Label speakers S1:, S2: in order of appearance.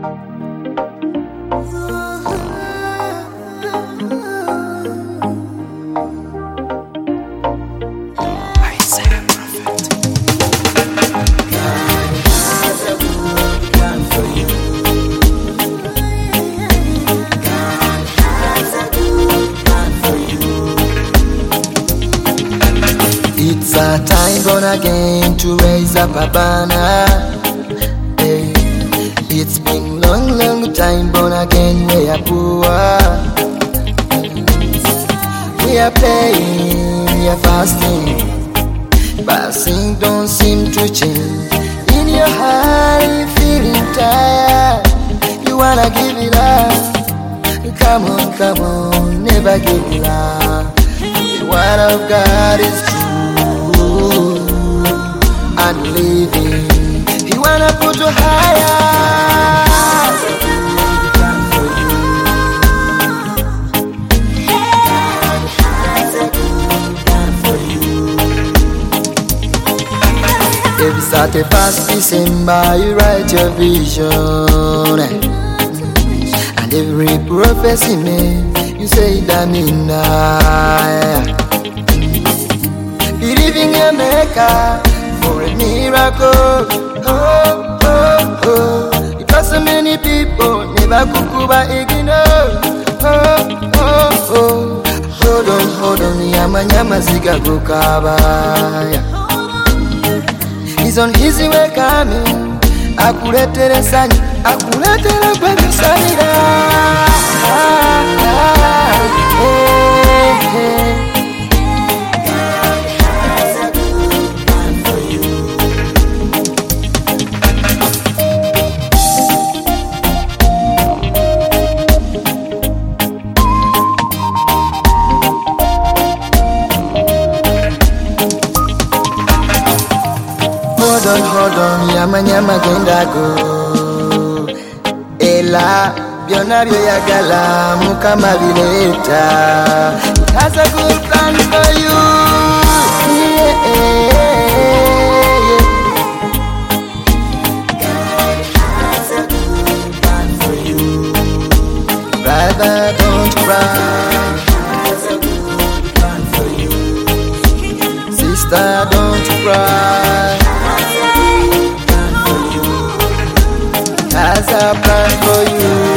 S1: It's a time born again to raise up a banner. Hey. It's been long time born again we are poor. We are praying, we are fasting, but things don't seem to change. In your heart you feeling tired, you wanna give it up. Come on, never give it up. The word of God is true and living. He wanna put you higher. Every Saturday past December you write your vision, and every prophecy made you say that in believing your maker for a miracle. Oh, oh, oh. Because so many people never kukuba ignore. Oh, oh, oh. Hold on, nyama ziga gukaba. He's on his way coming. Akuletere sanyi, akuletere kwa misalira. Hold on, nyama genda go. Ela, byona byoyagala mukama bileta. It has a good plan for you. Yeah, yeah. God has a good plan for you. Brother, don't cry. Has a good plan for you. Sister, don't cry. Has a plan for you.